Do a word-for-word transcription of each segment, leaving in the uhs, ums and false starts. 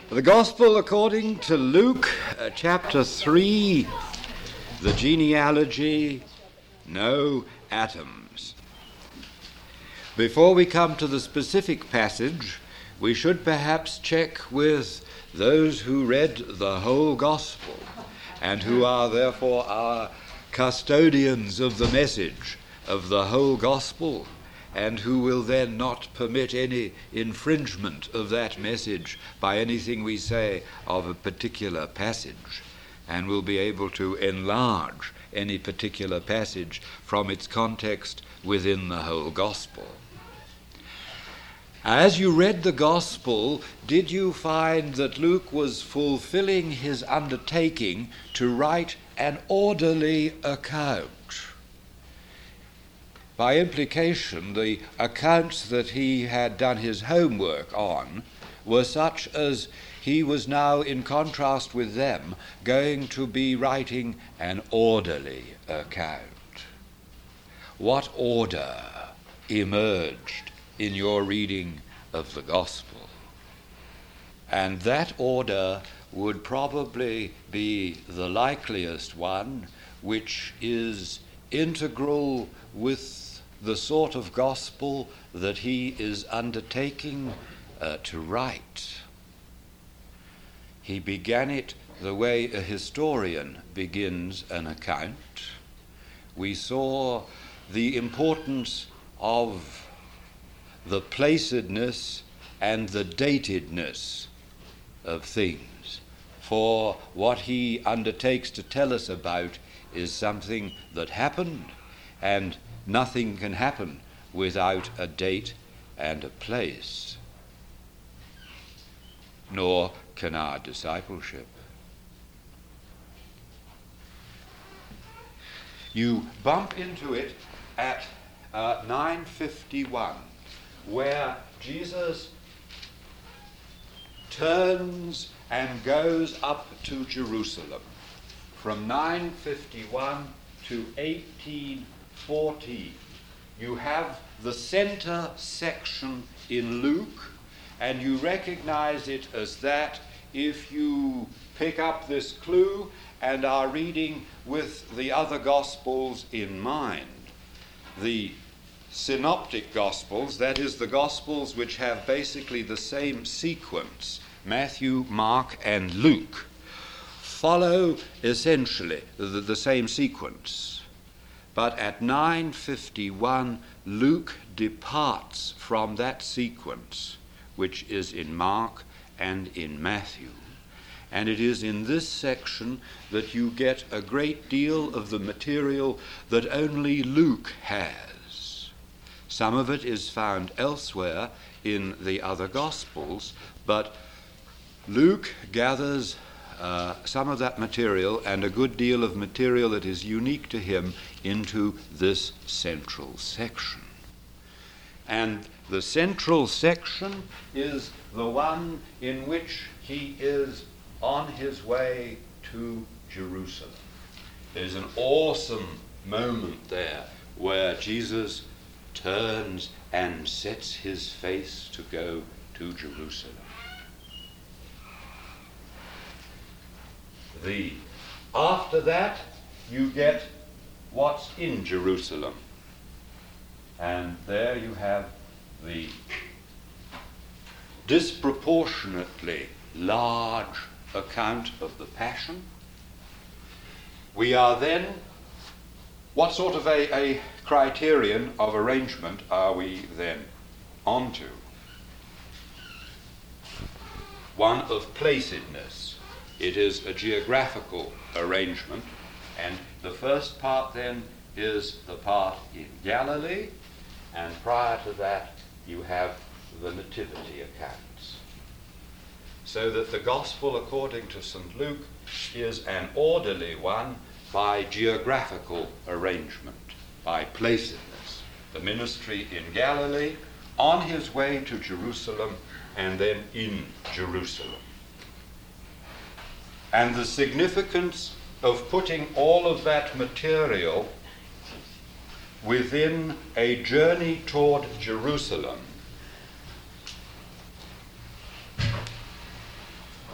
The Gospel according to Luke, uh, chapter three, the genealogy, no atoms. Before we come to the specific passage, we should perhaps check with those who read the whole Gospel and who are therefore our custodians of the message of the whole Gospel, and who will then not permit any infringement of that message by anything we say of a particular passage, and will be able to enlarge any particular passage from its context within the whole Gospel. As you read the Gospel, did you find that Luke was fulfilling his undertaking to write an orderly account? By implication, the accounts that he had done his homework on were such as he was now, in contrast with them, going to be writing an orderly account. What order emerged in your reading of the Gospel? And that order would probably be the likeliest one, which is integral with the sort of gospel that he is undertaking uh, to write. He began it the way a historian begins an account. We saw the importance of the placedness and the datedness of things, for what he undertakes to tell us about is something that happened, and nothing can happen without a date and a place, nor can our discipleship. You bump into it at uh, nine fifty-one, where Jesus turns and goes up to Jerusalem. From nine fifty-one to eighteen fourteen, you have the center section in Luke, and you recognize it as that if you pick up this clue and are reading with the other Gospels in mind. The synoptic Gospels, that is, the Gospels which have basically the same sequence, Matthew, Mark, and Luke, follow essentially the, the same sequence. But at nine fifty-one, Luke departs from that sequence, which is in Mark and in Matthew. And it is in this section that you get a great deal of the material that only Luke has. Some of it is found elsewhere in the other Gospels, but Luke gathers Uh, some of that material, and a good deal of material that is unique to him, into this central section. And the central section is the one in which he is on his way to Jerusalem. There's an awesome moment there where Jesus turns and sets his face to go to Jerusalem. The, after that, you get what's in Jerusalem. And there you have the disproportionately large account of the Passion. We are then, what sort of a, a criterion of arrangement are we then onto? One of placidness. It is a geographical arrangement, and the first part then is the part in Galilee, and prior to that you have the nativity accounts. So that the Gospel according to Saint Luke is an orderly one by geographical arrangement, by placidness. The ministry in Galilee, on his way to Jerusalem, and then in Jerusalem. And the significance of putting all of that material within a journey toward Jerusalem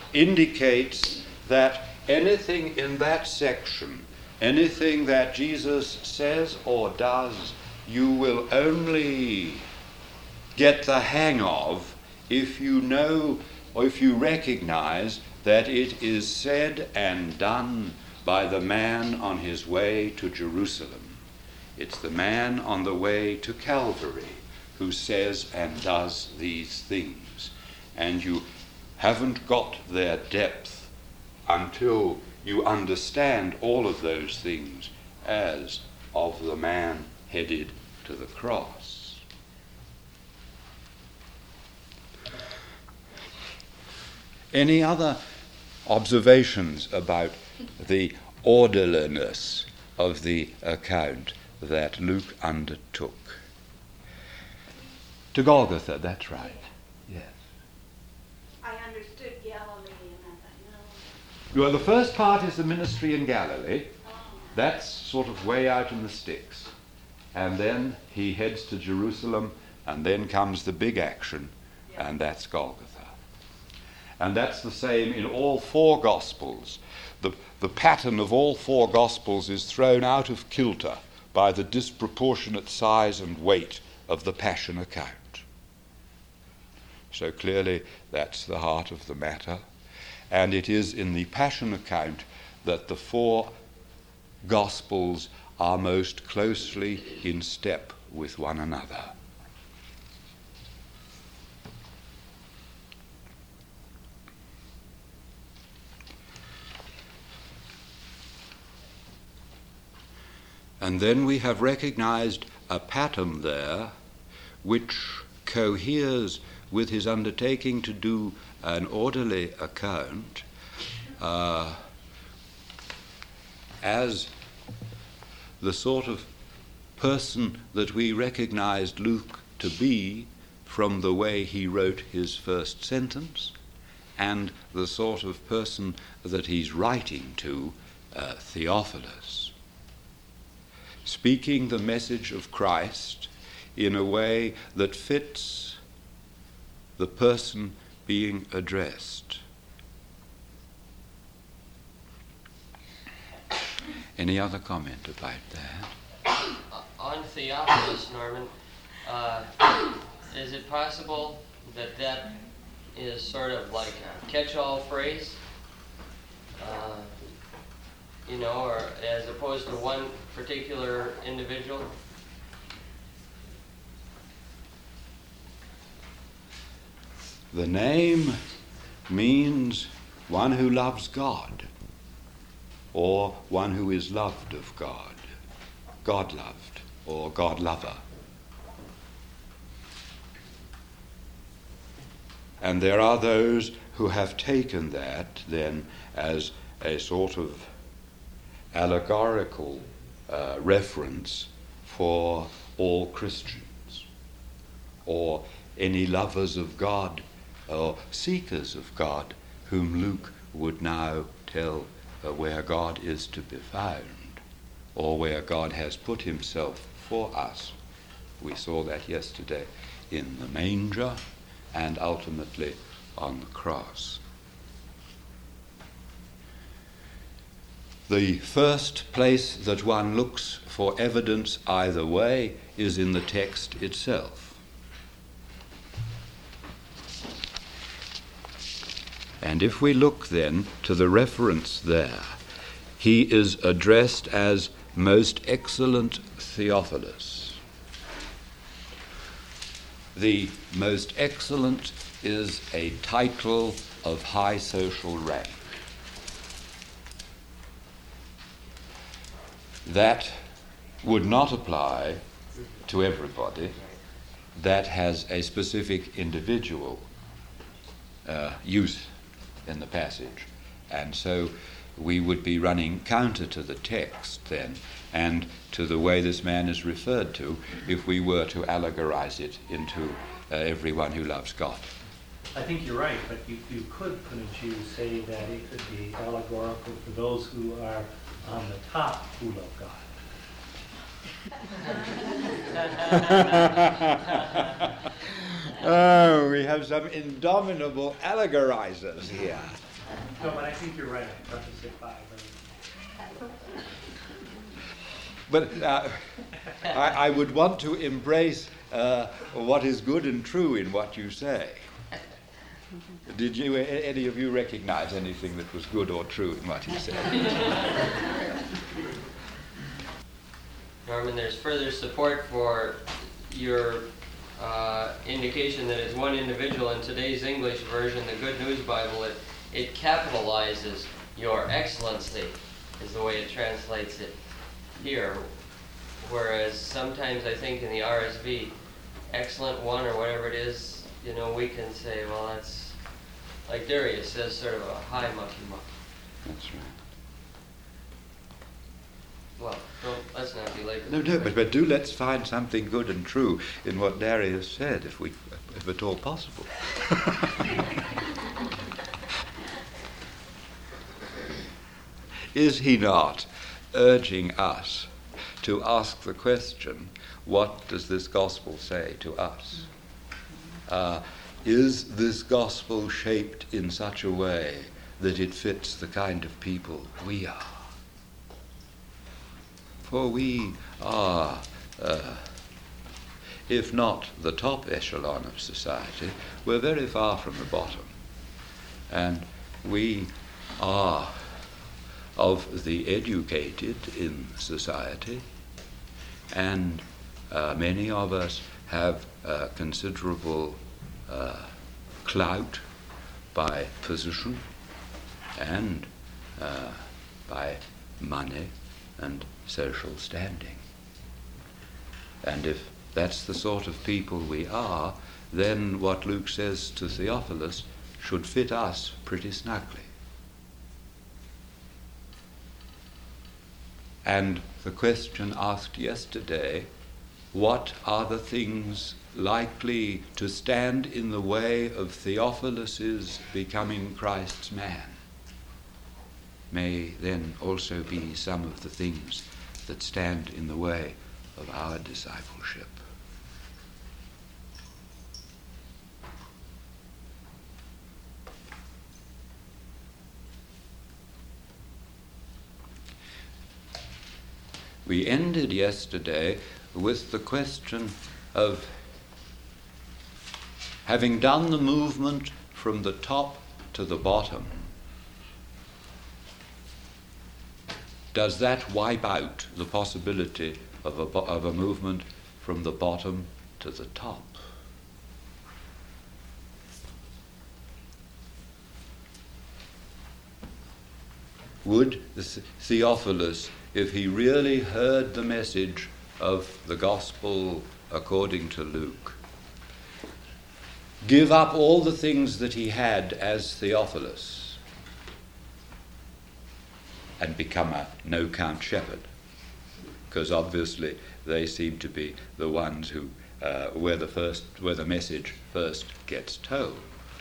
indicates that anything in that section, anything that Jesus says or does, you will only get the hang of if you know or if you recognize that it is said and done by the man on his way to Jerusalem. It's the man on the way to Calvary who says and does these things. And you haven't got their depth until you understand all of those things as of the man headed to the cross. Any other observations about the orderliness of the account that Luke undertook? To Golgotha, that's right. Yes. I understood Galilee, and I thought, no. Well, the first part is the ministry in Galilee. Oh. That's sort of way out in the sticks. And then he heads to Jerusalem, and then comes the big action, yeah. And that's Golgotha. And that's the same in all four Gospels. The, the pattern of all four Gospels is thrown out of kilter by the disproportionate size and weight of the Passion account. So clearly that's the heart of the matter. And it is in the Passion account that the four Gospels are most closely in step with one another. And then we have recognized a pattern there which coheres with his undertaking to do an orderly account uh, as the sort of person that we recognized Luke to be from the way he wrote his first sentence, and the sort of person that he's writing to, uh, Theophilus. Speaking the message of Christ in a way that fits the person being addressed. Any other comment about that? Uh, on Theophilus, Norman, uh, is it possible that that is sort of like a catch-all phrase? Uh, you know, or as opposed to one particular individual? The name means one who loves God, or one who is loved of God, God-loved, or God-lover. And there are those who have taken that then as a sort of allegorical uh, reference for all Christians, or any lovers of God or seekers of God whom Luke would now tell uh, where God is to be found, or where God has put himself for us. We saw that yesterday in the manger and ultimately on the cross. The first place that one looks for evidence either way is in the text itself. And if we look then to the reference there, he is addressed as Most Excellent Theophilus. The Most Excellent is a title of high social rank. That would not apply to everybody. That has a specific individual uh, use in the passage. And so we would be running counter to the text then, and to the way this man is referred to, if we were to allegorize it into uh, everyone who loves God. I think you're right, but you, you could, couldn't you, say that it could be allegorical for those who are on the top who love God? Oh, we have some indomitable allegorizers here. No, but I think you're right. I prefaced it by, but But uh, I, I would want to embrace uh, what is good and true in what you say. Did you, a- any of you recognize anything that was good or true in what he said? Norman, there's further support for your uh, indication that it's one individual. In today's English version, the Good News Bible, it, it capitalizes your excellency, is the way it translates it here. Whereas sometimes I think in the R S V, excellent one or whatever it is, you know, we can say, well, that's, like Darius says, sort of a high mucky muck. That's right. Well, don't, let's not be late. No, no, but, but do let's find something good and true in what Darius said, if we, if at all possible. Is he not urging us to ask the question, what does this gospel say to us? Uh, is this gospel shaped in such a way that it fits the kind of people we are? For we are, uh, if not the top echelon of society, we're very far from the bottom. And we are of the educated in society, and uh, many of us have uh, considerable uh, clout by position and uh, by money and social standing. And if that's the sort of people we are, then what Luke says to Theophilus should fit us pretty snugly. And the question asked yesterday, what are the things likely to stand in the way of Theophilus's becoming Christ's man? May then also be some of the things that stand in the way of our discipleship. We ended yesterday with the question of having done the movement from the top to the bottom. Does that wipe out the possibility of a, of a movement from the bottom to the top? Would Theophilus, if he really heard the message of the gospel according to Luke, give up all the things that he had as Theophilus and become a no-count shepherd? Because obviously they seem to be the ones who, uh, where the first, where the message first gets told.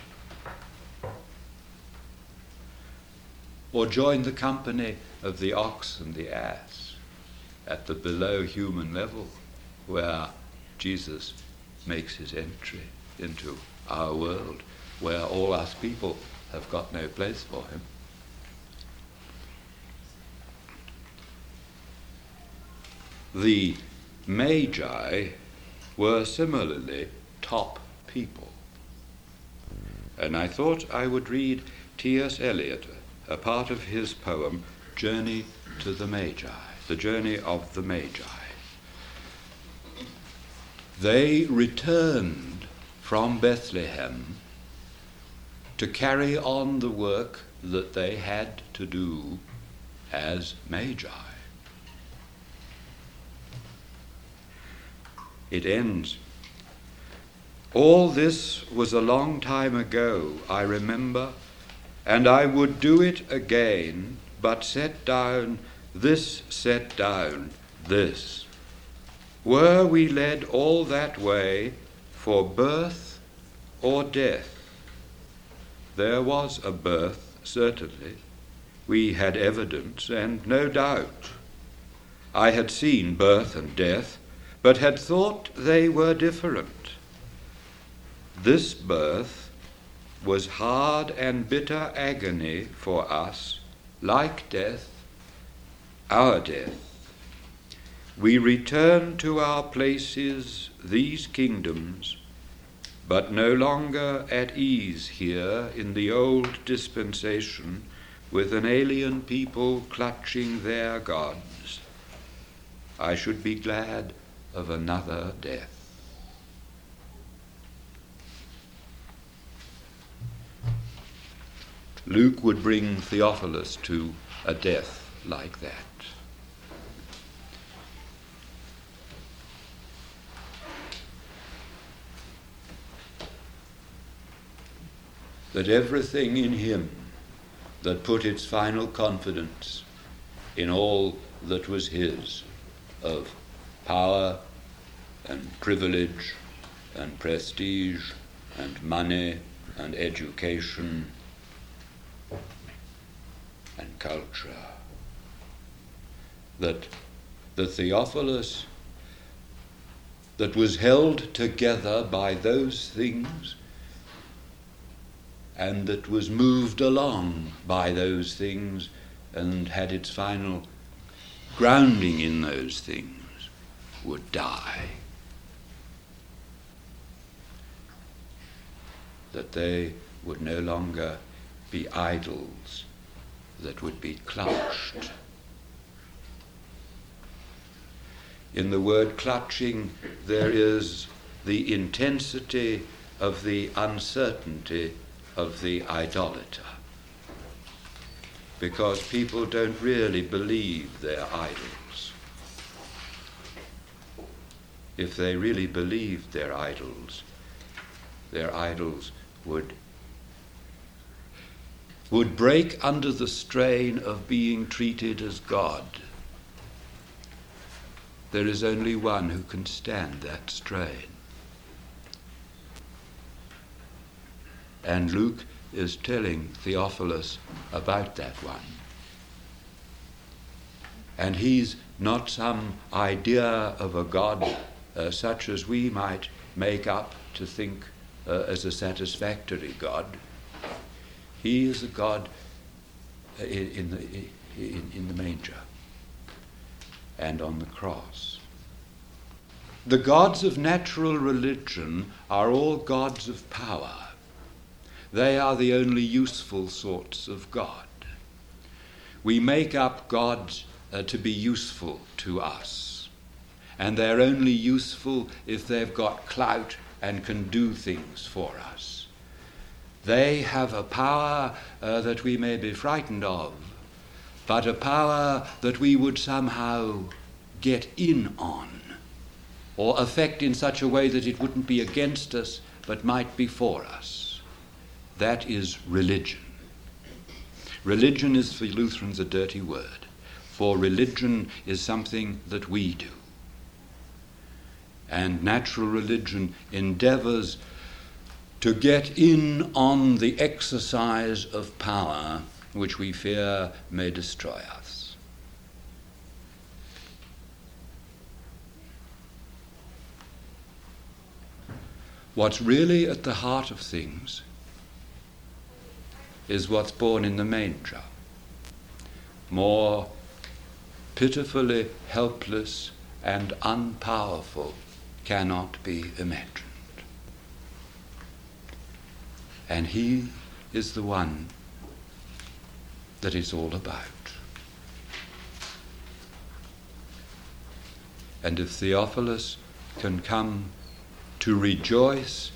Or join the company of the ox and the ass at the below human level where Jesus makes his entry into our world, where all us people have got no place for him. The Magi were similarly top people. And I thought I would read T S Eliot, a part of his poem, Journey to the Magi, the journey of the Magi. They returned from Bethlehem to carry on the work that they had to do as Magi. It ends, all this was a long time ago, I remember, and I would do it again, but set down this, set down this. Were we led all that way for birth or death? There was a birth, certainly. We had evidence and no doubt. I had seen birth and death, but had thought they were different. This birth, was hard and bitter agony for us, like death, our death. We return to our places, these kingdoms, but no longer at ease here in the old dispensation, with an alien people clutching their gods. I should be glad of another death. Luke would bring Theophilus to a death like that. That everything in him that put its final confidence in all that was his, of power and privilege and prestige and money and education and culture, that the Theophilus that was held together by those things and that was moved along by those things and had its final grounding in those things, would die. That they would no longer be idols that would be clutched. In the word clutching, there is the intensity of the uncertainty of the idolater, because people don't really believe they're idols. If they really believed they're idols, their idols would would break under the strain of being treated as God. There is only one who can stand that strain. And Luke is telling Theophilus about that one. And he's not some idea of a God uh, such as we might make up to think uh, as a satisfactory God. He is a God uh, in, in, the, in, in the manger and on the cross. The gods of natural religion are all gods of power. They are the only useful sorts of God. We make up gods uh, to be useful to us, and they're only useful if they've got clout and can do things for us. They have a power uh, that we may be frightened of, but a power that we would somehow get in on, or affect in such a way that it wouldn't be against us, but might be for us. That is religion. Religion is for Lutherans a dirty word, for religion is something that we do. And natural religion endeavors to get in on the exercise of power which we fear may destroy us. What's really at the heart of things is what's born in the manger. More pitifully helpless and unpowerful cannot be imagined. And he is the one that it's all about. And if Theophilus can come to rejoice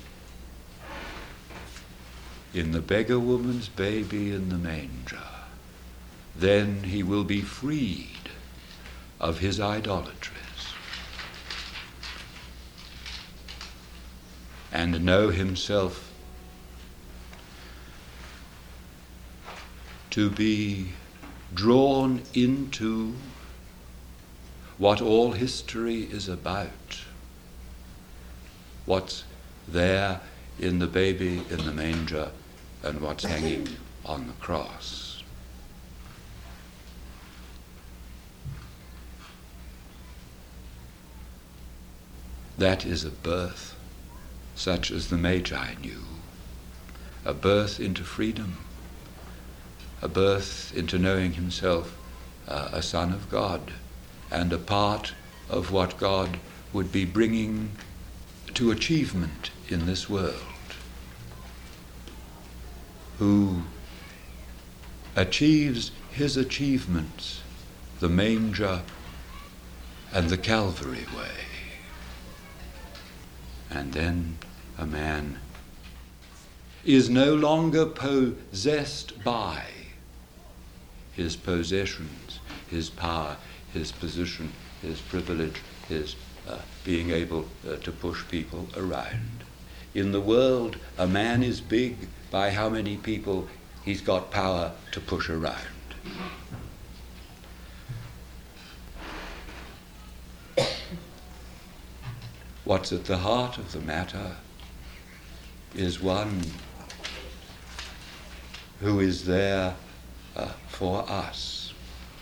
in the beggar woman's baby in the manger, then he will be freed of his idolatries and know himself to be drawn into what all history is about, what's there in the baby in the manger and what's hanging on the cross. That is a birth such as the Magi knew, a birth into freedom, a birth into knowing himself uh, a son of God, and a part of what God would be bringing to achievement in this world, who achieves his achievements, the manger and the Calvary way. And then a man is no longer possessed by his possessions, his power, his position, his privilege, his uh, being able uh, to push people around. In the world, a man is big by how many people he's got power to push around. What's at the heart of the matter is one who is there uh, for us,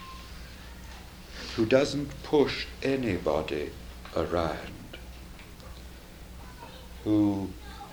who doesn't push anybody around, who,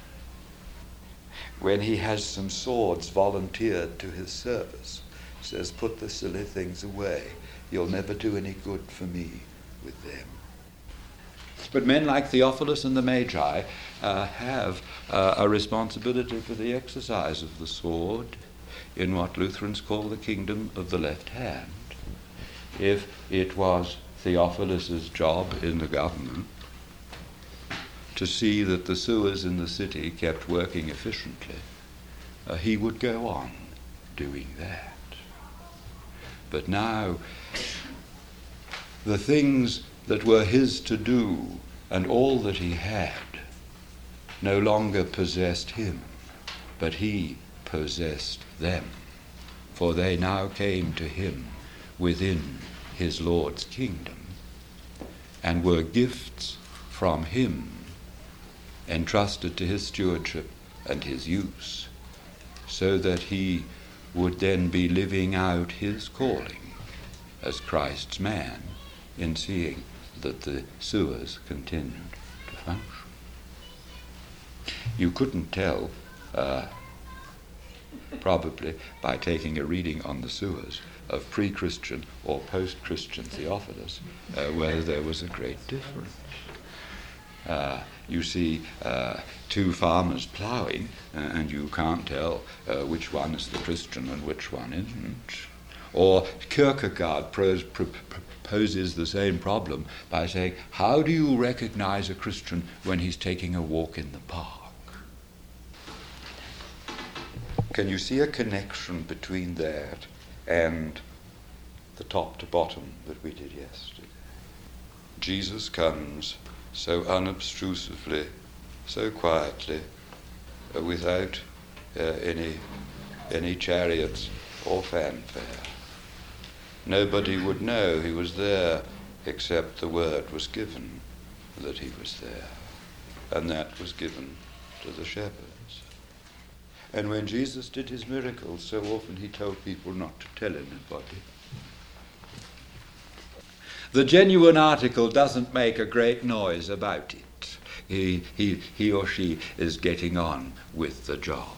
when he has some swords volunteered to his service, says, "Put the silly things away. You'll never do any good for me with them." But men like Theophilus and the Magi uh, have uh, a responsibility for the exercise of the sword in what Lutherans call the kingdom of the left hand. If it was Theophilus's job in the government to see that the sewers in the city kept working efficiently, uh, he would go on doing that. But now, the things that were his to do and all that he had no longer possessed him, but he possessed them, for they now came to him within his Lord's kingdom and were gifts from him entrusted to his stewardship and his use, so that he would then be living out his calling as Christ's man in seeing that the sewers continued to function. You couldn't tell, uh, probably by taking a reading on the sewers of pre-Christian or post-Christian Theophilus, uh, whether there was a great difference. Uh, you see uh, two farmers ploughing, uh, and you can't tell uh, which one is the Christian and which one isn't. Or Kierkegaard pros, pro, proposes the same problem by saying, how do you recognize a Christian when he's taking a walk in the park? Can you see a connection between that and the top to bottom that we did yesterday? Jesus comes so unobtrusively, so quietly, uh, without uh, any any chariots or fanfare. Nobody would know he was there except the word was given that he was there, and that was given to the shepherds. And when Jesus did his miracles, so often he told people not to tell anybody. The genuine article doesn't make a great noise about it. He, he, he or she is getting on with the job.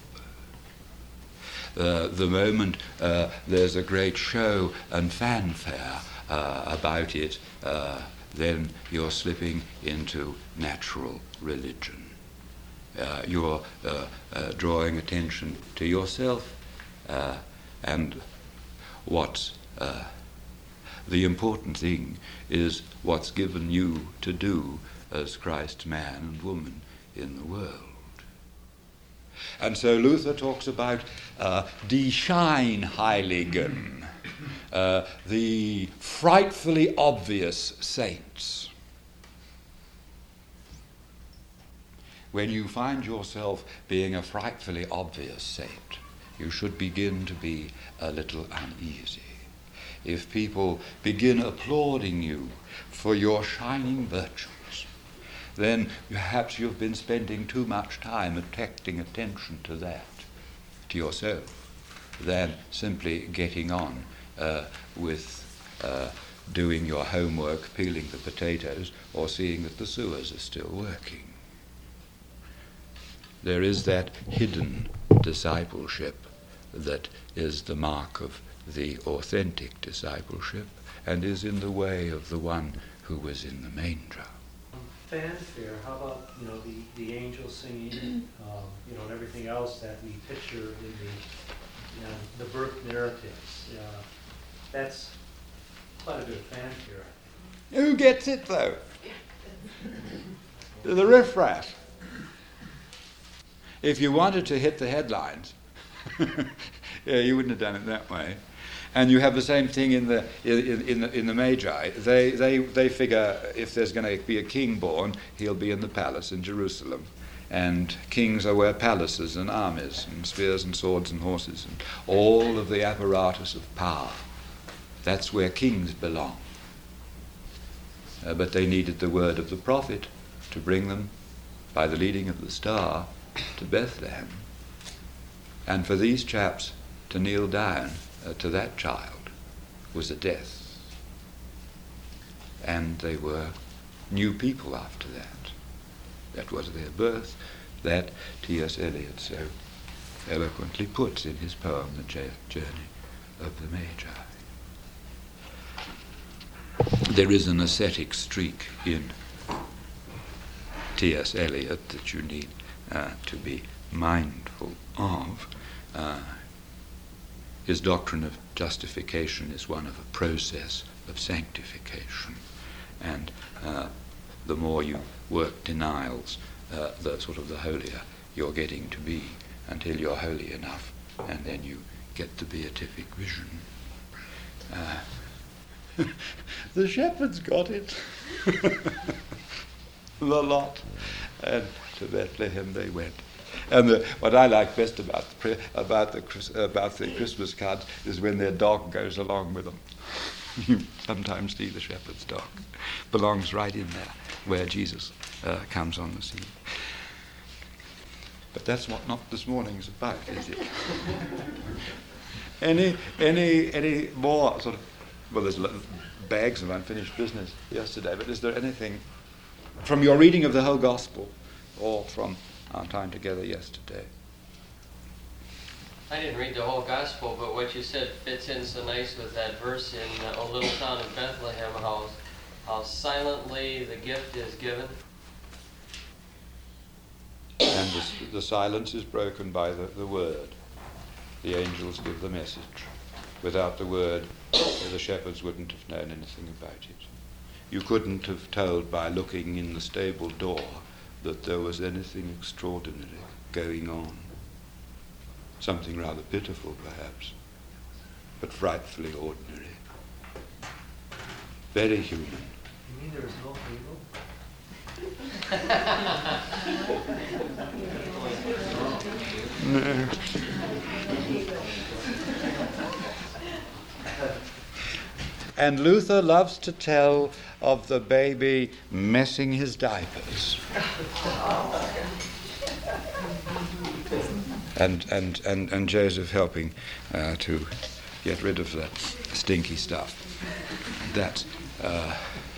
Uh, the moment uh, there's a great show and fanfare uh, about it, uh, then you're slipping into natural religion. Uh, you're uh, uh, drawing attention to yourself uh, and what's uh, the important thing is what's given you to do as Christ's man and woman in the world. And so Luther talks about uh, die Scheinheiligen, uh, the frightfully obvious saints. When you find yourself being a frightfully obvious saint, you should begin to be a little uneasy. If people begin applauding you for your shining virtues, then perhaps you've been spending too much time attracting attention to that, to yourself, than simply getting on uh, with uh, doing your homework, peeling the potatoes, or seeing that the sewers are still working. There is that hidden discipleship that is the mark of the authentic discipleship and is in the way of the one who was in the manger. Fanfare, how about, you know, the, the angels singing, um, you know, and everything else that we picture in the, you know, the birth narratives. Uh, that's quite a bit of fanfare, I think. Who gets it, though? The riffraff. If you wanted to hit the headlines, yeah, you wouldn't have done it that way. And you have the same thing in the in, in the in the Magi. They they they figure if there's going to be a king born, he'll be in the palace in Jerusalem. And kings are where palaces and armies and spears and swords and horses and all of the apparatus of power. That's where kings belong. Uh, but they needed the word of the prophet to bring them by the leading of the star to Bethlehem. And for these chaps to kneel down uh, to that child was a death. And they were new people after that. That was their birth. That T S Eliot so eloquently puts in his poem, The Journey of the Magi. There is an ascetic streak in T S Eliot that you need uh, to be mindful of. Uh, his doctrine of justification is one of a process of sanctification. And uh, the more you work denials, uh, the sort of the holier you're getting to be until you're holy enough, and then you get the beatific vision. Uh, the shepherds got it. The lot. And to Bethlehem they went. And the, what I like best about the, about, the, about the Christmas cards is when their dog goes along with them. You sometimes see the shepherd's dog. Belongs right in there where Jesus uh, comes on the scene. But that's what not this morning's about, is it? any, any, any more sort of, well, there's bags of unfinished business yesterday, but is there anything from your reading of the whole gospel or from our time together yesterday? I didn't read the whole gospel, but what you said fits in so nice with that verse in uh, O Little Town of Bethlehem, how, how silently the gift is given. And the, the silence is broken by the, the word. The angels give the message. Without the word, the shepherds wouldn't have known anything about it. You couldn't have told by looking in the stable door that there was anything extraordinary going on. Something rather pitiful, perhaps, but frightfully ordinary. Very human. You mean there was no evil? No. And Luther loves to tell of the baby messing his diapers. And, and, and, and Joseph helping uh, to get rid of that stinky stuff. That's, uh,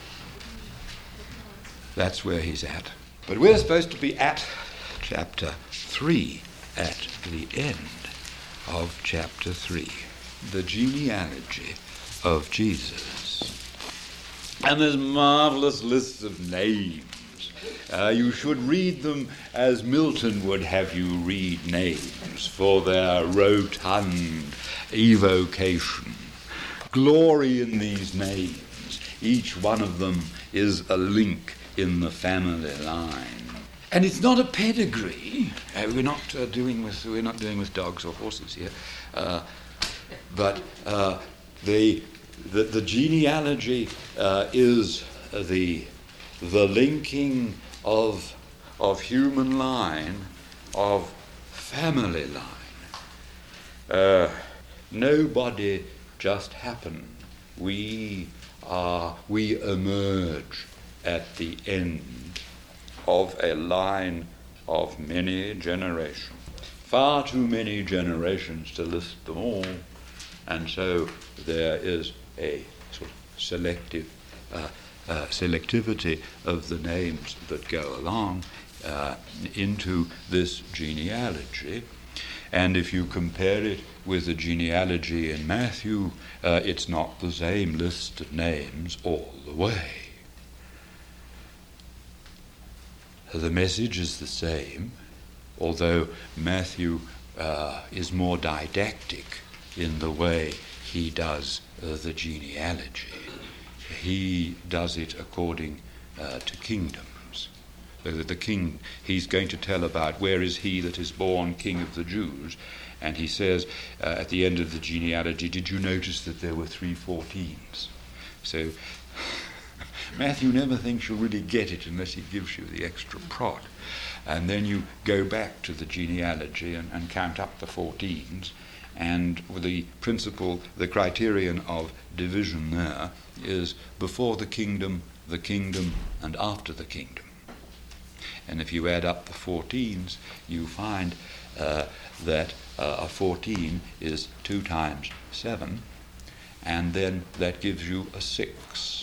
that's where he's at. But we're supposed to be at chapter three, at the end of chapter three. The genealogy of Jesus. And there's marvelous lists of names. Uh, you should read them as Milton would have you read names, for their rotund evocation. Glory in these names. Each one of them is a link in the family line. And it's not a pedigree. Uh, we're not uh, doing with we're not doing with dogs or horses here, uh, but uh, the, the the genealogy uh, is the the linking of of human line, of family line. Uh, nobody just happened. We are we emerge at the end of a line of many generations. Far too many generations to list them all, and so there is a sort of selective uh, uh, selectivity of the names that go along uh, into this genealogy. And if you compare it with the genealogy in Matthew, uh, it's not the same list of names all the way. The message is the same, although Matthew uh, is more didactic in the way he does uh, the genealogy. He does it according uh, to kingdoms. So that the king, he's going to tell about where is he that is born king of the Jews, and he says uh, at the end of the genealogy, did you notice that there were three fourteens? So Matthew never thinks you'll really get it unless he gives you the extra prod. And then you go back to the genealogy and, and count up the fourteens, and the principle, the criterion of division there is before the kingdom, the kingdom, and after the kingdom. And if you add up the fourteens, you find uh, that uh, a fourteen is two times seven, and then that gives you a six.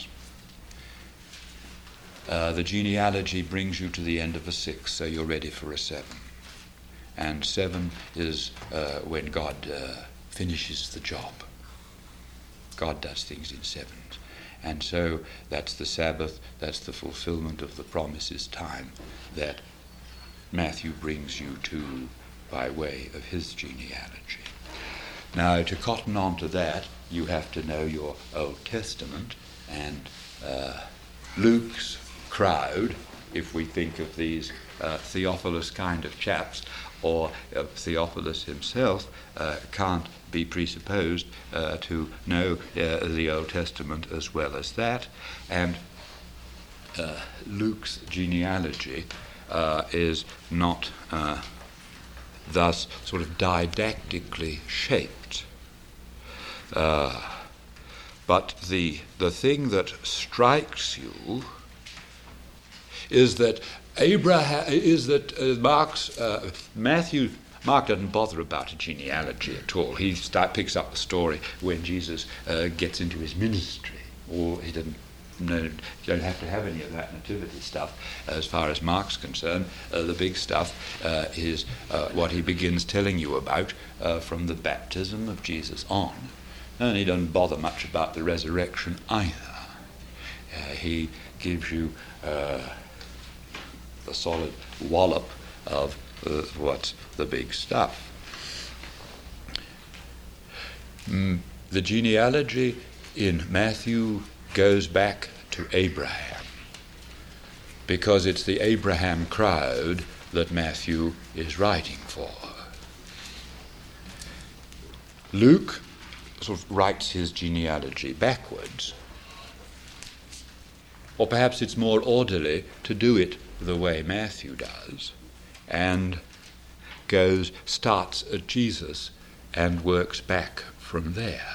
Uh, the genealogy brings you to the end of a six, so you're ready for a seven. And seven is uh, when God uh, finishes the job. God does things in sevens. And so that's the Sabbath, that's the fulfillment of the promises time that Matthew brings you to by way of his genealogy. Now, to cotton on to that, you have to know your Old Testament, and uh, Luke's crowd, if we think of these uh, Theophilus kind of chaps, or uh, Theophilus himself, uh, can't be presupposed uh, to know uh, the Old Testament as well as that. And uh, Luke's genealogy uh, is not uh, thus sort of didactically shaped. Uh, but the the thing that strikes you is that Abraham is that uh, Mark's uh, Matthew Mark doesn't bother about a genealogy at all. He start, picks up the story when Jesus uh, gets into his ministry, or he doesn't. No, you don't have to have any of that nativity stuff as far as Mark's concerned. Uh, the big stuff uh, is uh, what he begins telling you about uh, from the baptism of Jesus on. And he doesn't bother much about the resurrection either. Uh, he gives you uh, the solid wallop of uh, what's the big stuff. Mm, the genealogy in Matthew goes back to Abraham, because it's the Abraham crowd that Matthew is writing for. Luke sort of writes his genealogy backwards, or perhaps it's more orderly to do it the way Matthew does, and goes, starts at Jesus and works back from there,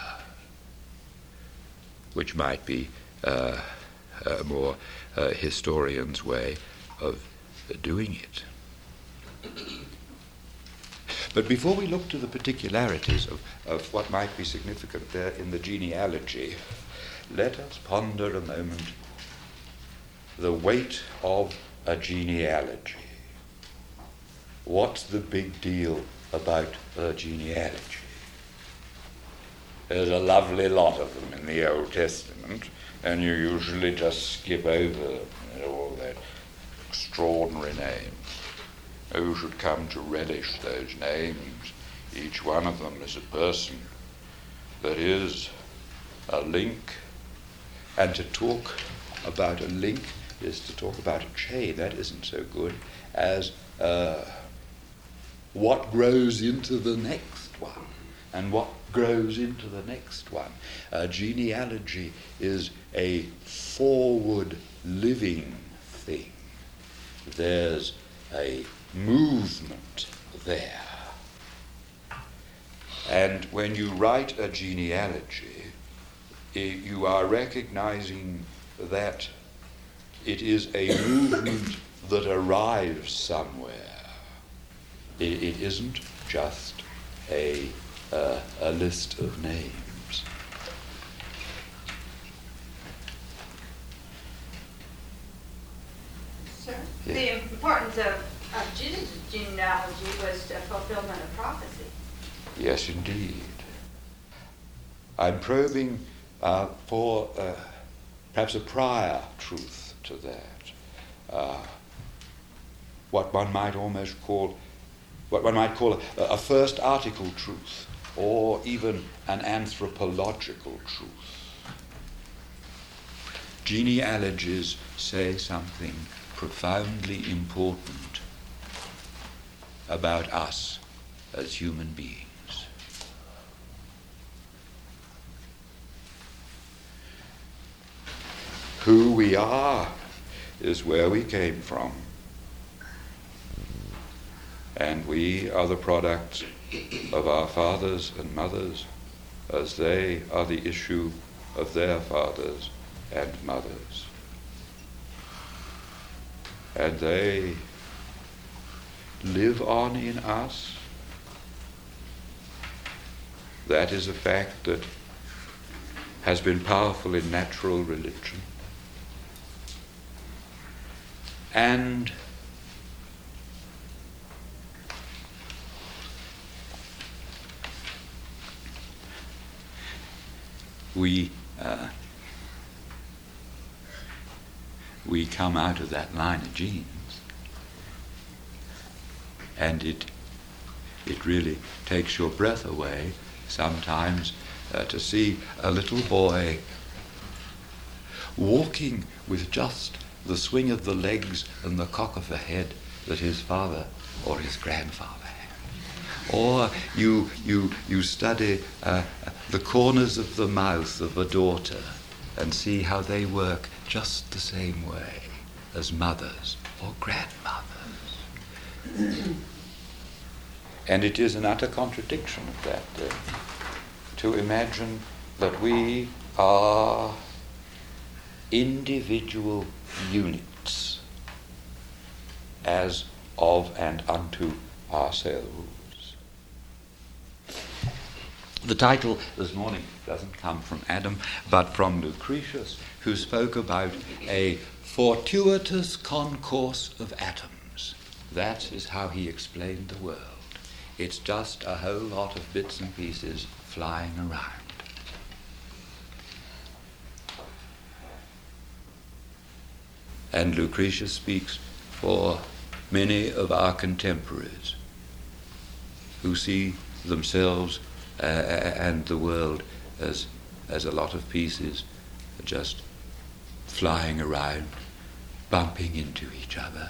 which might be uh, a more uh, historian's way of doing it. But before we look to the particularities of, of what might be significant there in the genealogy, let us ponder a moment the weight of a genealogy. What's the big deal about a genealogy? There's a lovely lot of them in the Old Testament, and you usually just skip over all that extraordinary names. Who should come to relish those names? Each one of them is a person that is a link, and to talk about a link is to talk about a chain. That isn't so good as uh, what grows into the next one, and what grows into the next one. A genealogy is a forward living thing. There's a movement there. And when you write a genealogy, you are recognizing that it is a movement that arrives somewhere. It, it isn't just a Uh, a list of names. Sir? Yeah. The importance of of Jesus' genealogy was a fulfillment of prophecy. Yes, indeed. I'm probing uh, for uh, perhaps a prior truth to that. Uh, what one might almost call, what one might call a, a first article truth, or even an anthropological truth. Genealogies say something profoundly important about us as human beings. Who we are is where we came from. And we are the products of our fathers and mothers, as they are the issue of their fathers and mothers. And they live on in us. That is a fact that has been powerful in natural religion. And we uh, we come out of that line of genes, and it it really takes your breath away sometimes uh, to see a little boy walking with just the swing of the legs and the cock of the head that his father or his grandfather had. Or you you you study uh, the corners of the mouth of a daughter and see how they work just the same way as mothers or grandmothers. And it is an utter contradiction of that uh, to imagine that we are individual units as of and unto ourselves. The title this morning doesn't come from Adam, but from Lucretius, who spoke about a fortuitous concourse of atoms. That is how he explained the world. It's just a whole lot of bits and pieces flying around. And Lucretius speaks for many of our contemporaries who see themselves uh, and the world as as a lot of pieces just flying around, bumping into each other,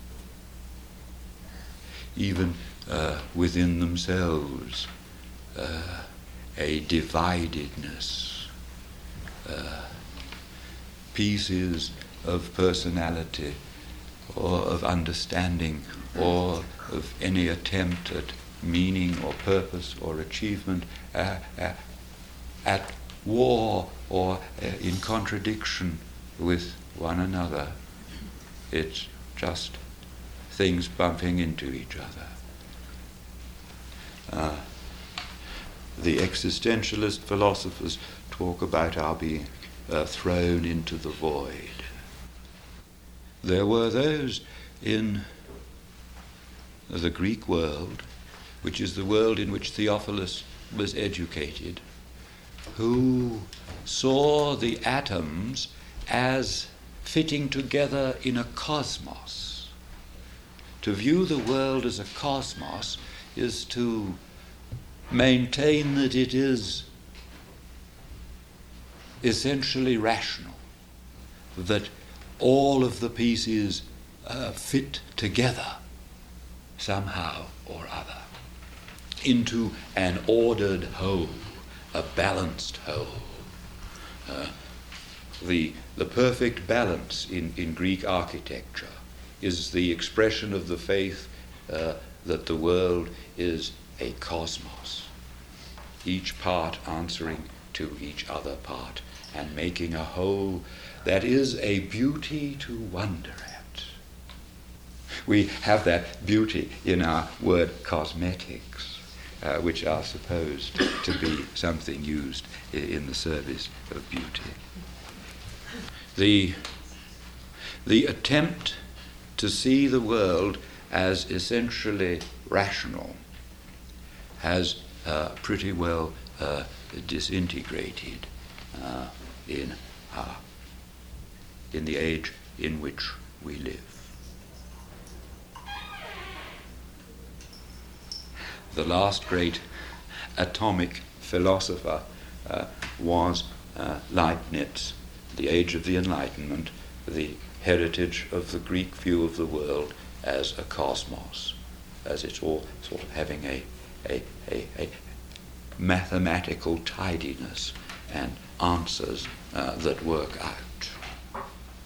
even uh, within themselves, uh, a dividedness, uh, pieces of personality or of understanding or of any attempt at meaning or purpose or achievement uh, uh, at war or uh, in contradiction with one another. It's just things bumping into each other. Uh, the existentialist philosophers talk about our being uh, thrown into the void. There were those in the Greek world, which is the world in which Theophilus was educated, who saw the atoms as fitting together in a cosmos. To view the world as a cosmos is to maintain that it is essentially rational, that all of the pieces uh, fit together somehow or other into an ordered whole, a balanced whole. Uh, the, the perfect balance in, in Greek architecture is the expression of the faith uh, that the world is a cosmos, each part answering to each other part and making a whole that is a beauty to wonder at. We have that beauty in our word cosmetics, uh, which are supposed to be something used in the service of beauty. The, the attempt to see the world as essentially rational has uh, pretty well uh, disintegrated uh, in our, in the age in which we live. The last great atomic philosopher uh, was uh, Leibniz, the age of the Enlightenment, the heritage of the Greek view of the world as a cosmos, as it's all sort of having a, a, a, a mathematical tidiness and answers uh, that work out.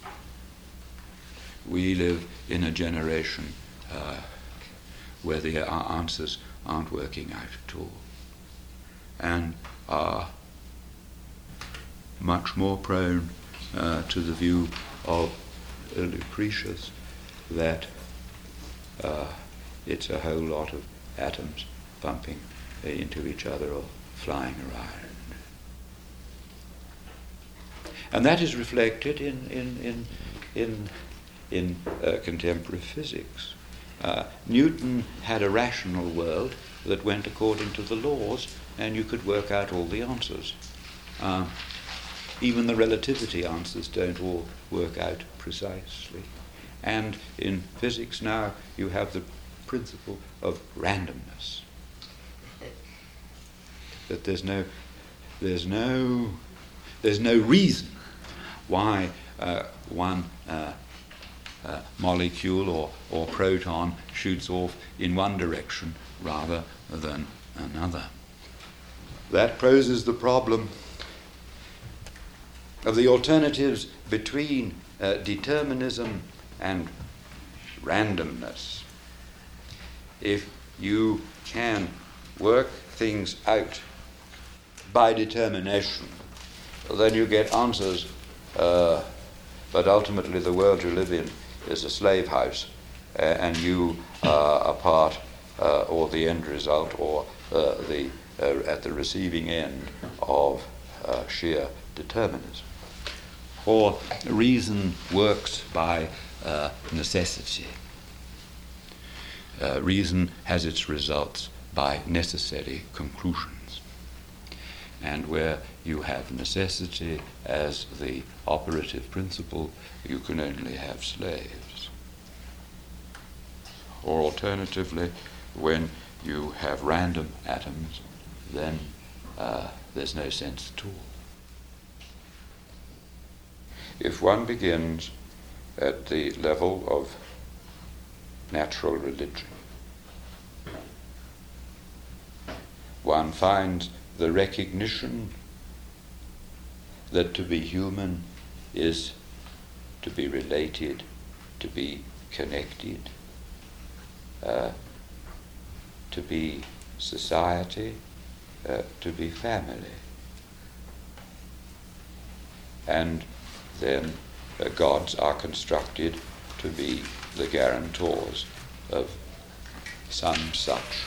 We live in a generation uh, where the uh, answers aren't working out at all, and are much more prone uh, to the view of uh, Lucretius that uh, it's a whole lot of atoms bumping into each other or flying around. And that is reflected in in in in, in uh, contemporary physics. Uh, Newton had a rational world that went according to the laws, and you could work out all the answers. Uh, even the relativity answers don't all work out precisely. And in physics now you have the principle of randomness. That there's no, there's no, there's no reason why uh, one uh, uh, molecule or, or proton shoots off in one direction rather than another. That poses the problem of the alternatives between uh, determinism and randomness. If you can work things out by determination, then you get answers, uh, but ultimately the world you live in is a slave house, uh, and you are a part uh, or the end result or uh, the uh, at the receiving end of uh, sheer determinism. Or reason works by uh, necessity. Uh, reason has its results by necessary conclusions. And where you have necessity as the operative principle, you can only have slaves. Or alternatively, when you have random atoms, then uh, there's no sense at all. If one begins at the level of natural religion, one finds the recognition that to be human is to be related, to be connected, uh, to be society, uh, to be family. And then uh, gods are constructed to be the guarantors of some such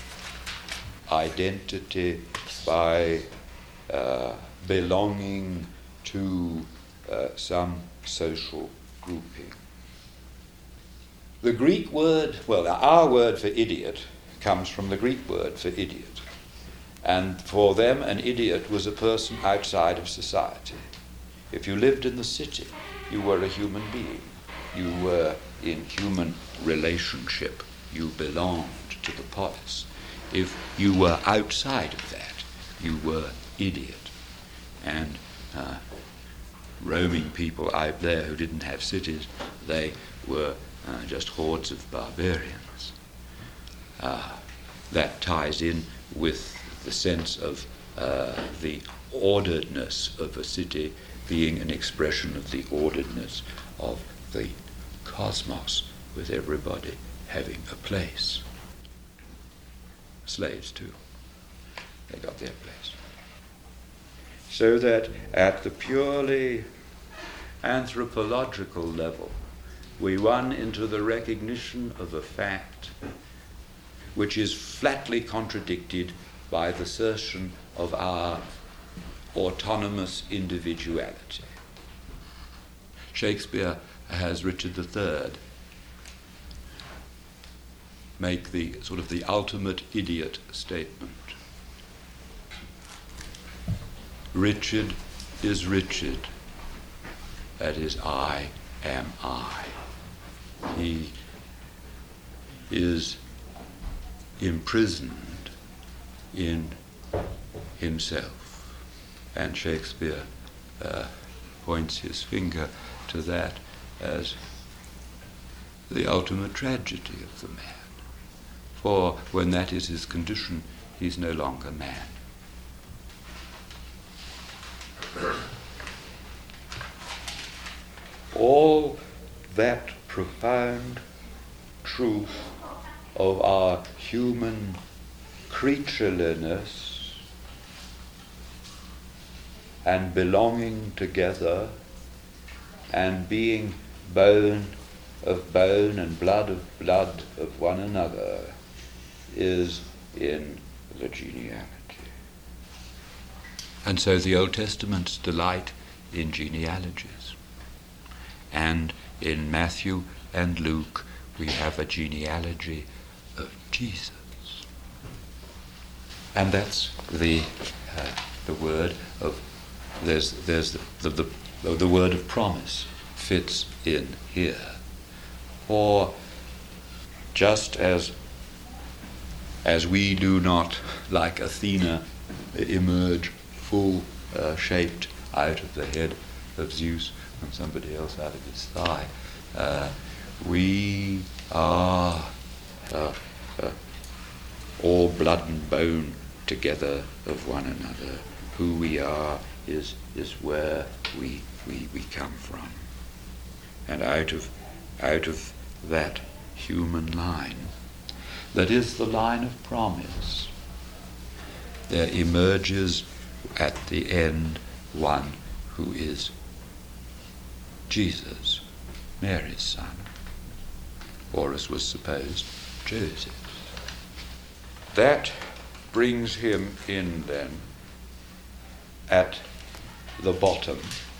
identity by uh, belonging to uh, some social grouping. The Greek word, well, our word for idiot comes from the Greek word for idiot. And for them, an idiot was a person outside of society. If you lived in the city, you were a human being. You were in human relationship. You belonged to the polis. If you were outside of that, you were idiot. And uh, roaming people out there who didn't have cities, they were uh, just hordes of barbarians. Uh, that ties in with the sense of uh, the orderedness of a city being an expression of the orderedness of the cosmos, with everybody having a place. Slaves too, they got their place. So that at the purely anthropological level, we run into the recognition of a fact which is flatly contradicted by the assertion of our autonomous individuality. Shakespeare has Richard the Third make the sort of the ultimate idiot statement. Richard is Richard. That is, I am I. He is imprisoned in himself. And Shakespeare uh, points his finger to that as the ultimate tragedy of the man. For when that is his condition, he's no longer man. All that profound truth of our human creatureliness and belonging together and being bone of bone and blood of blood of one another is in the genealogy. And so the Old Testament's delight in genealogies. And in Matthew and Luke we have a genealogy of Jesus. And that's the uh, the word of there's there's the the, the the word of promise fits in here. For just as as we do not, like Athena, emerge full uh, shaped out of the head of Zeus and somebody else out of his thigh, uh, we are uh, uh, all blood and bone together of one another. Who we are is is where we we, we come from. And out of out of that human line, that is the line of promise, there emerges at the end one who is Jesus, Mary's son, or as was supposed, Joseph. That brings him in then at the bottom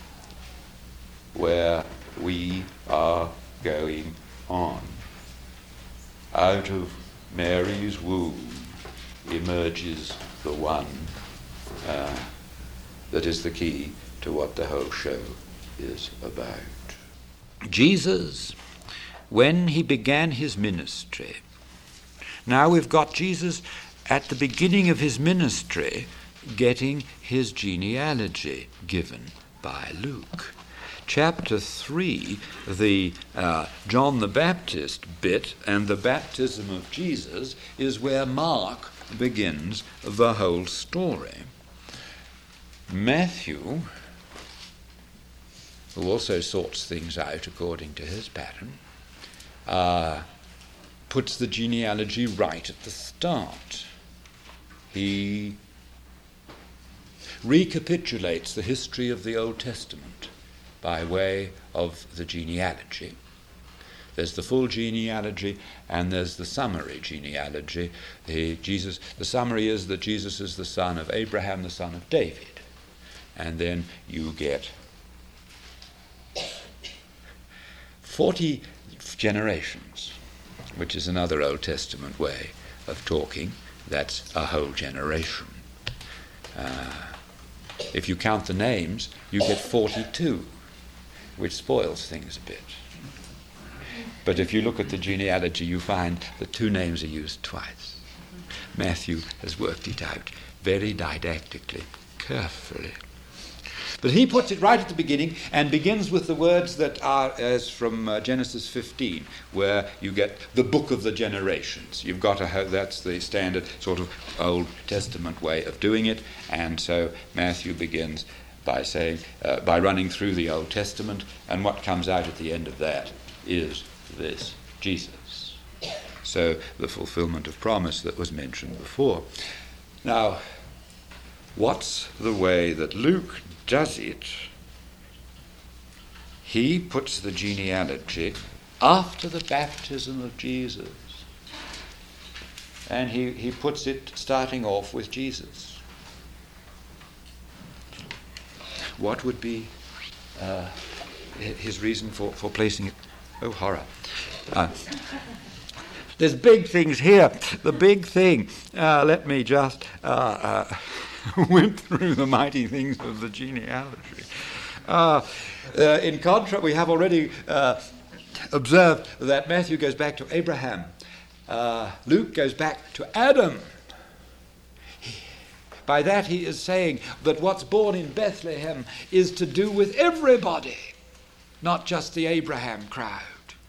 where we are going on. Out of Mary's womb emerges the one uh, that is the key to what the whole show is about. Jesus, when he began his ministry, now we've got Jesus at the beginning of his ministry getting his genealogy given by Luke. Chapter three, the uh, John the Baptist bit and the baptism of Jesus is where Mark begins the whole story. Matthew, who also sorts things out according to his pattern, uh, puts the genealogy right at the start. He recapitulates the history of the Old Testament by way of the genealogy. There's the full genealogy and there's the summary genealogy. The, Jesus, the summary is that Jesus is the son of Abraham, the son of David. And then you get forty generations, which is another Old Testament way of talking. That's a whole generation. Uh, if you count the names, you get forty-two, which spoils things a bit. But if you look at the genealogy, you find that two names are used twice. Matthew has worked it out very didactically, carefully. But he puts it right at the beginning and begins with the words that are as from uh, Genesis fifteen, where you get the book of the generations. You've got to have, that's the standard sort of Old Testament way of doing it. And so Matthew begins by saying, uh, by running through the Old Testament, and what comes out at the end of that is this, Jesus. So the fulfillment of promise that was mentioned before. Now, what's the way that Luke does it? He puts the genealogy after the baptism of Jesus. And he, he puts it starting off with Jesus. What would be uh, his reason for, for placing it? Oh, horror. Uh, There's big things here. The big thing, uh, let me just uh, uh, whip through the mighty things of the genealogy. Uh, uh, in contrast, we have already uh, observed that Matthew goes back to Abraham. Uh, Luke goes back to Adam. By that he is saying that what's born in Bethlehem is to do with everybody, not just the Abraham crowd.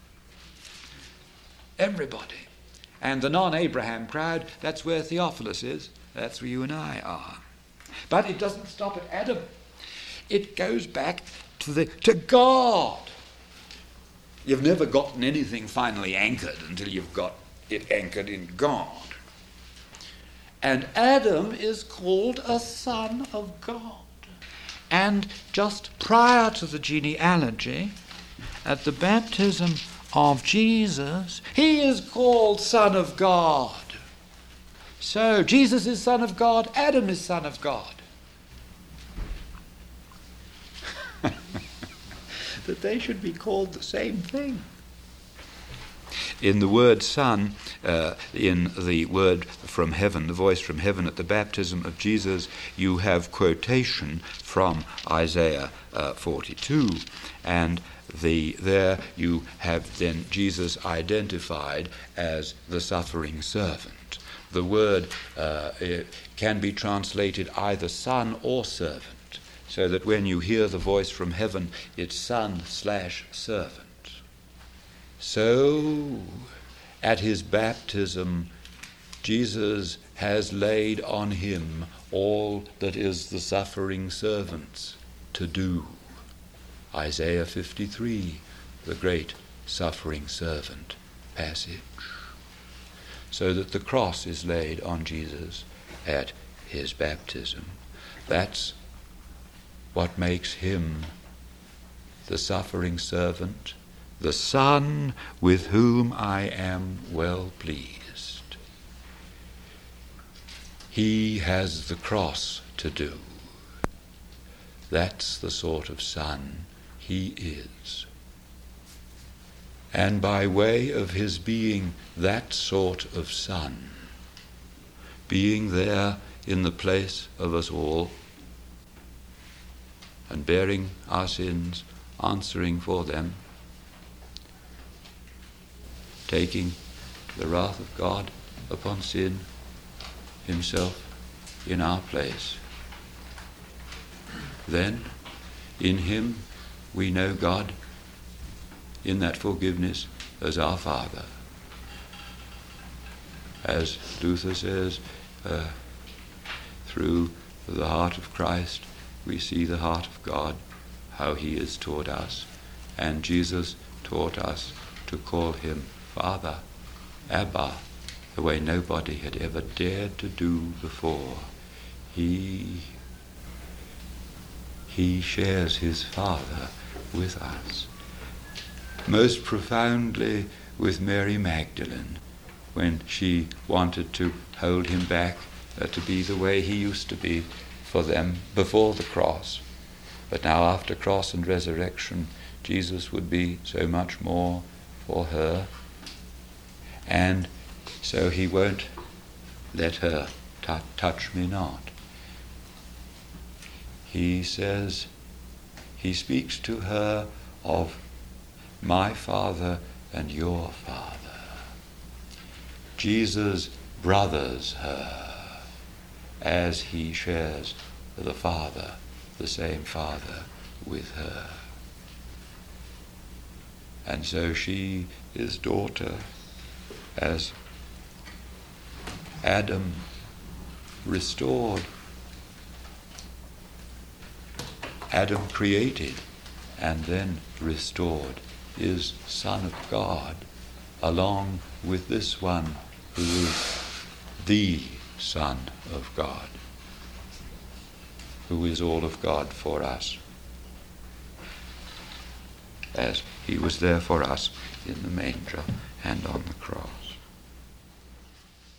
Everybody. And the non-Abraham crowd, that's where Theophilus is. That's where you and I are. But it doesn't stop at Adam. It goes back to the to God. You've never gotten anything finally anchored until you've got it anchored in God. And Adam is called a son of God. And just prior to the genealogy, at the baptism of Jesus, he is called Son of God. So Jesus is Son of God, Adam is Son of God. That they should be called the same thing. In the word son, uh, in the word from heaven, the voice from heaven at the baptism of Jesus, you have quotation from Isaiah uh, forty-two, and the there you have then Jesus identified as the suffering servant. The word uh, it can be translated either son or servant, so that when you hear the voice from heaven, it's son slash servant. So, at his baptism, Jesus has laid on him all that is the suffering servant's to do. Isaiah fifty-three, the great suffering servant passage. So that the cross is laid on Jesus at his baptism. That's what makes him the suffering servant, the Son with whom I am well pleased. He has the cross to do. That's the sort of Son he is. And by way of his being that sort of Son, being there in the place of us all, and bearing our sins, answering for them, taking the wrath of God upon sin himself in our place. Then, in him, we know God in that forgiveness as our Father. As Luther says, uh, through the heart of Christ, we see the heart of God, how he is toward us. And Jesus taught us to call him Father, Abba, the way nobody had ever dared to do before. He, he shares his Father with us. Most profoundly with Mary Magdalene, when she wanted to hold him back uh, to be the way he used to be for them before the cross. But now after cross and resurrection, Jesus would be so much more for her. And so he won't let her t- touch me not. He says, he speaks to her of my Father and your Father. Jesus brothers her as he shares the Father, the same Father, with her. And so she is daughter, as Adam restored, Adam created and then restored, is Son of God, along with this one who is the Son of God, who is all of God for us, as he was there for us in the manger and on the cross.